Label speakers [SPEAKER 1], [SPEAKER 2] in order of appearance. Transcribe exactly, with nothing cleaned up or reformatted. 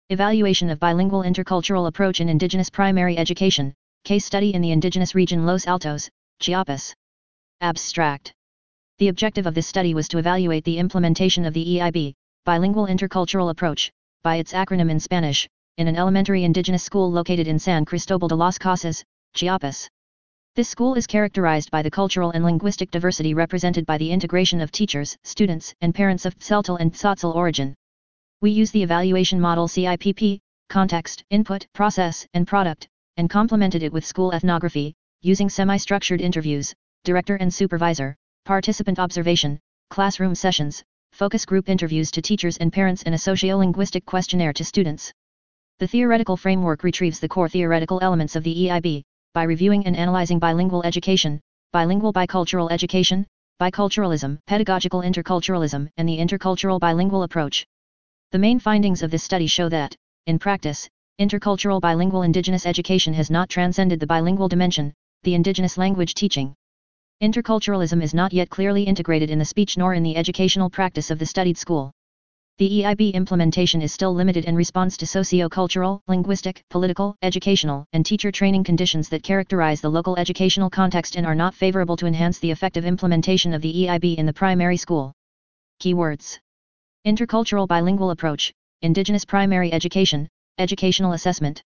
[SPEAKER 1] Evaluation of bilingual intercultural approach in indigenous primary education, case study in the indigenous region Los Altos, Chiapas. Abstract. The objective of this study was to evaluate the implementation of the E I B, bilingual intercultural approach, by its acronym in Spanish, in an elementary indigenous school located in San Cristobal de las Casas, Chiapas. This school is characterized by the cultural and linguistic diversity represented by the integration of teachers, students, and parents of Tzeltal and Tzotzil origin. We use the evaluation model C I P P, context, input, process, and product, and complemented it with school ethnography, using semi-structured interviews, director and supervisor, participant observation, classroom sessions, focus group interviews to teachers and parents, and a socio-linguistic questionnaire to students. The theoretical framework retrieves the core theoretical elements of the E I B, by reviewing and analyzing bilingual education, bilingual bicultural education, biculturalism, pedagogical interculturalism, and the intercultural bilingual approach. The main findings of this study show that, in practice, intercultural bilingual indigenous education has not transcended the bilingual dimension, the indigenous language teaching. Interculturalism is not yet clearly integrated in the speech nor in the educational practice of the studied school. The E I B implementation is still limited in response to socio-cultural, linguistic, political, educational, and teacher training conditions that characterize the local educational context and are not favorable to enhance the effective implementation of the E I B in the primary school. Keywords: intercultural bilingual approach, indigenous primary education, educational assessment.